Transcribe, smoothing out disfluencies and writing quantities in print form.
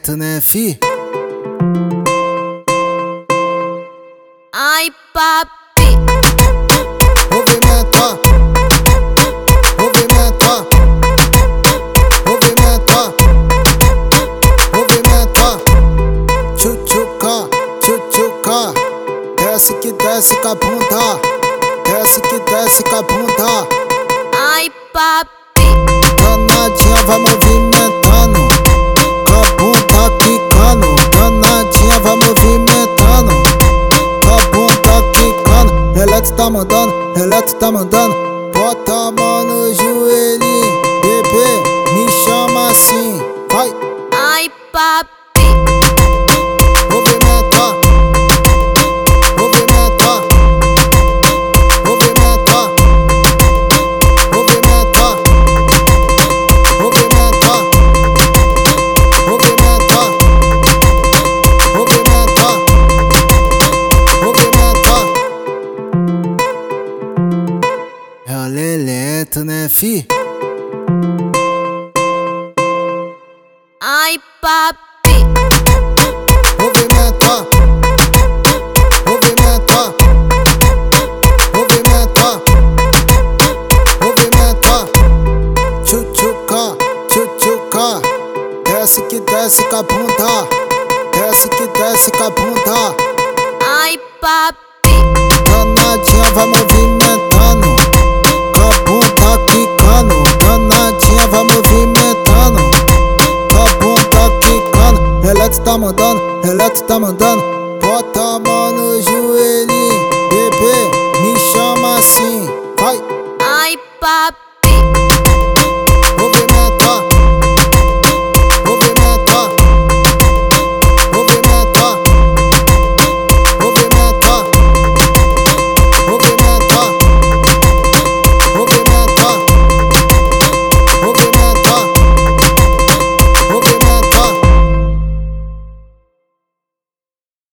lento, né, fi? Ai, papi. Movimenta, movimenta, movimenta, movimenta. Tchutchuca, tchutchuca. Desce que desce com a bunda. Desce que desce com a bunda. Ai, papi. Danadinha vai movimentando, com a bunda quicando. Danadinha vai movimentando, com a bunda quicando. Relax tá mandando, relax tá mandando. Bota a mão no joelhinho, bebê, me chama assim, vai. Ai, papi. Movimenta, movimenta, movimenta, movimenta, movimenta, movimenta, movimenta, movimenta. Ela é lento, né, fi? Ai, papi. Movimenta, movimenta, movimenta, movimenta. Tchutchuca, tchutchuca. Desce que desce com a bunda. Desce que desce com a bunda. Ai, papi. Danadinha vai movimentando, com a bunda quicando. Danadinha vai movimentando, com a bunda quicando. Relax tá mandando, relax tá mandando. Bota